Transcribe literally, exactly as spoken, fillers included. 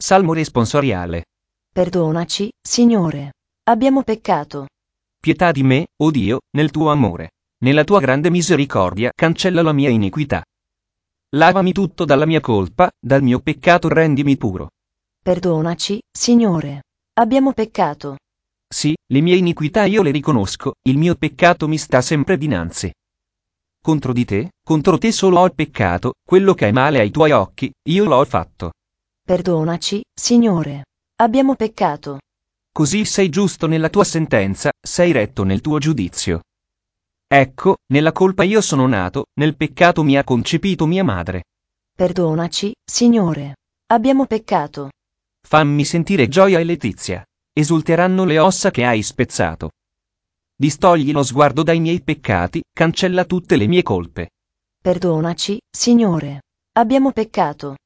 Salmo responsoriale. Perdonaci, Signore. Abbiamo peccato. Pietà di me, o Dio, nel tuo amore. Nella tua grande misericordia cancella la mia iniquità. Lavami tutto dalla mia colpa, dal mio peccato rendimi puro. Perdonaci, Signore. Abbiamo peccato. Sì, le mie iniquità io le riconosco, il mio peccato mi sta sempre dinanzi. Contro di te, contro te solo ho peccato, quello che è male ai tuoi occhi, io l'ho fatto. Perdonaci, Signore. Abbiamo peccato. Così sei giusto nella tua sentenza, sei retto nel tuo giudizio. Ecco, nella colpa io sono nato, nel peccato mi ha concepito mia madre. Perdonaci, Signore. Abbiamo peccato. Fammi sentire gioia e letizia. Esulteranno le ossa che hai spezzato. Distogli lo sguardo dai miei peccati, cancella tutte le mie colpe. Perdonaci, Signore. Abbiamo peccato.